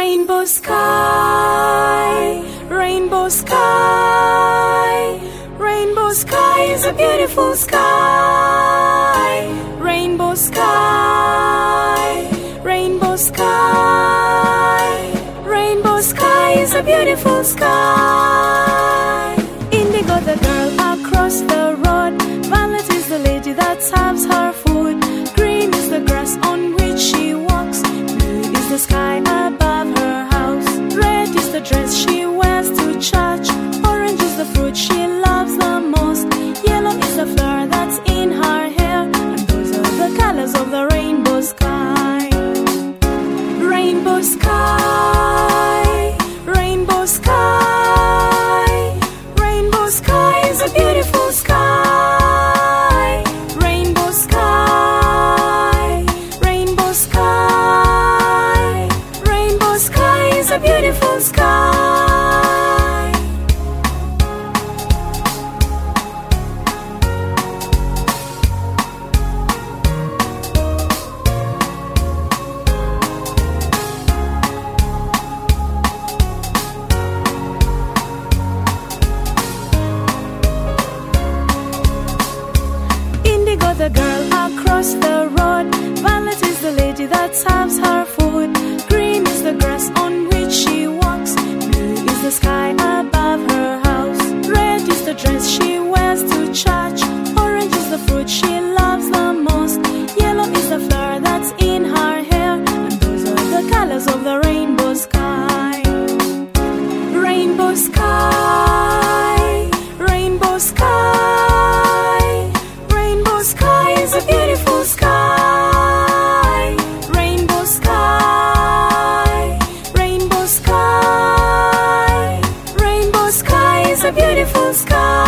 Rainbow sky, rainbow sky, rainbow sky is a beautiful sky. Rainbow sky, rainbow sky, rainbow sky is a beautiful sky. Indigo the girl across the road, violet is the lady that serves her food, green is the grass on which she walks, blue is the sky above her house, red is the dress she wears to church, orange is the fruit she loves the most, yellow is the flower that's in her hair, and those are the colors of the rainbow sky. Rainbow sky, rainbow sky, rainbow sky is a beautiful sky. Rainbow sky, rainbow sky, rainbow sky is a beautiful sky. Indigo the girl across the road, violet is the lady that serves her food, green is the grass on which she walks, blue is the sky above her house, red is the dress she wears to church, orange is the fruit she loves the most, yellow is the flower that's in her hair, and those are the colors of the rainbow sky. Rainbow sky, rainbow sky, rainbow sky is a beautiful sky. Rainbow sky, rainbow sky, rainbow sky is a beautiful sky.